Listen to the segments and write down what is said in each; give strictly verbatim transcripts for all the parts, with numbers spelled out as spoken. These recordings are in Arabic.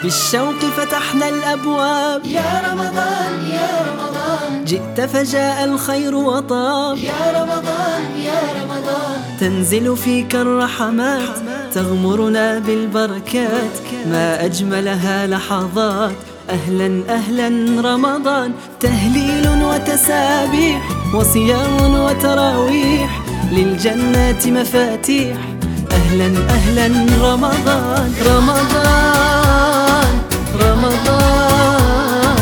بالشوق فتحنا الأبواب، يا رمضان يا رمضان جئت فجاء الخير وطاب، يا رمضان يا رمضان تنزل فيك الرحمات تغمرنا بالبركات، ما أجملها لحظات. أهلا أهلا رمضان، تهليل وتسابيح وصيام وتراويح، للجنات مفاتيح. أهلا أهلا رمضان رمضان رمضان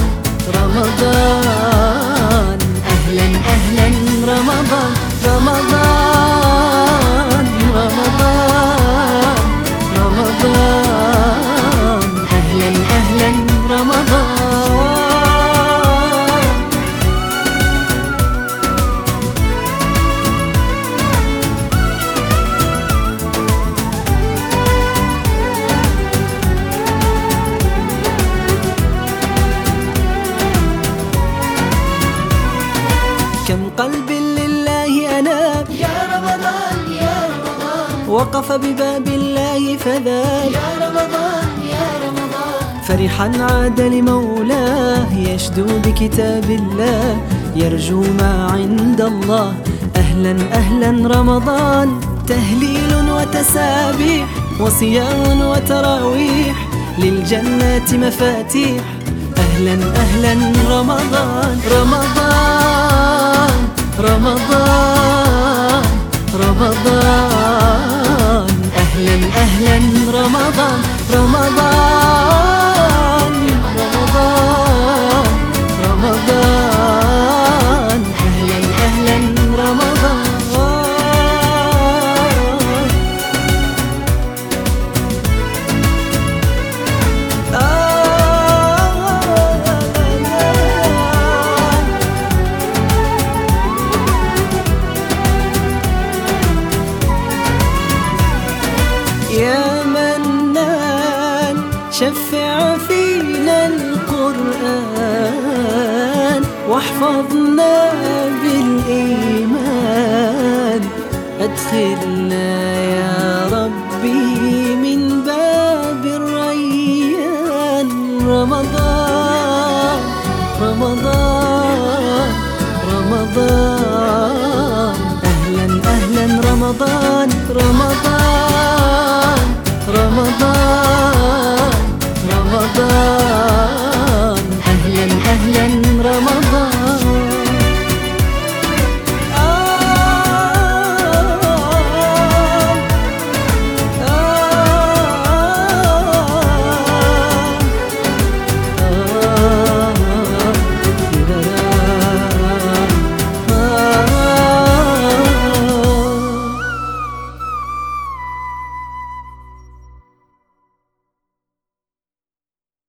رمضان، أهلا أهلا رمضان رمضان رمضان رمضان، أهلا أهلا رمضان. كم قلب لله أناب، يا رمضان يا رمضان وقف بباب الله فذاب، يا رمضان يا رمضان فرحا عاد لمولاه، يشدو بكتاب الله، يرجو ما عند الله. أهلا أهلا رمضان، تهليل وتسابيح وصيام وتراويح، للجنات مفاتيح. أهلا أهلا رمضان رمضان رمضان رمضان، أهلا أهلا رمضان رمضان رمضان رمضان، أهلا أهلا رمضان. يا منان شفع فينا القرآن، واحفظنا بالإيمان، أدخلنا